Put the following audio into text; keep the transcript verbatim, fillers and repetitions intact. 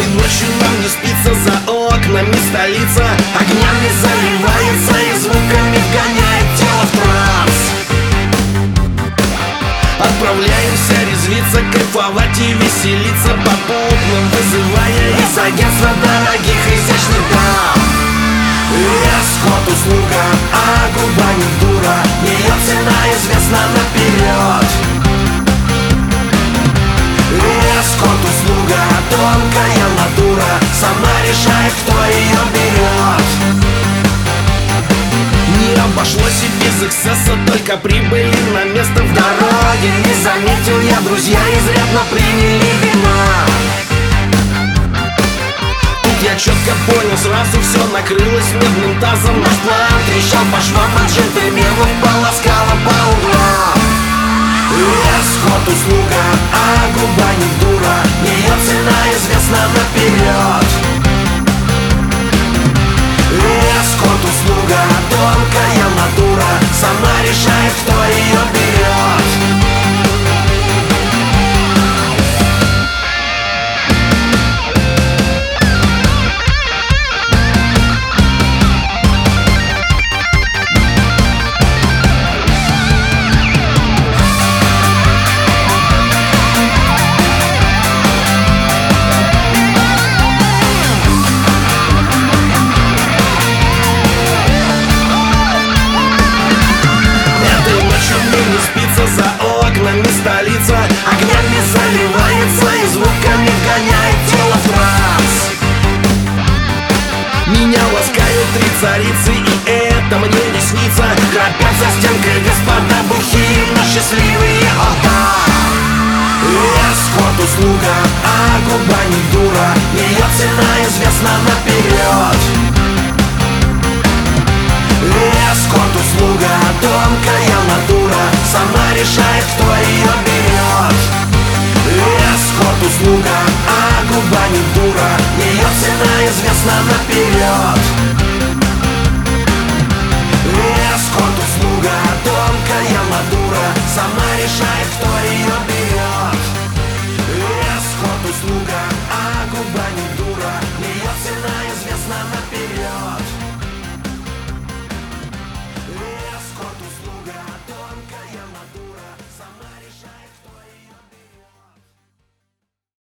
Этой ночью нам не спится, за окнами столица огнями заливается и звуками вгоняет тело в транс. Отправляемся резвиться, кайфовать и веселиться, попутно вызывая из агентства дорогих изящных дам. Эскорт услуга, а губа не дура, ее цена известна наперед. Эскорт услуга, тонкая натура, сама решает, кто ее берет. Не обошлось и без эксцесса, только прибыли на место в дороге. Не заметил я, друзья изрядно приняли вина. Тут я четко понял, сразу все накрылось медным тазом. Наш план трещал по швам, от джентльменов полоскала по углам. Эскорт услуга, а губа не дура, ее цена известна наперед. Эскорт услуга, тонкая натура, сама решает, кто ее берет. За окнами столица огнями заливается и звуками вгоняет тело в транс. Меня ласкают три царицы, и это мне не снится. Храпят за стенкой господа бухие, но счастливые, о да. Эскорт услуга, а губа не дура, ее цена известна наперед. Эскорт услуга, тонкая натура, сама решает, кто ее берет. Эскорт услуга, а губа не дура, ее цена известна наперед.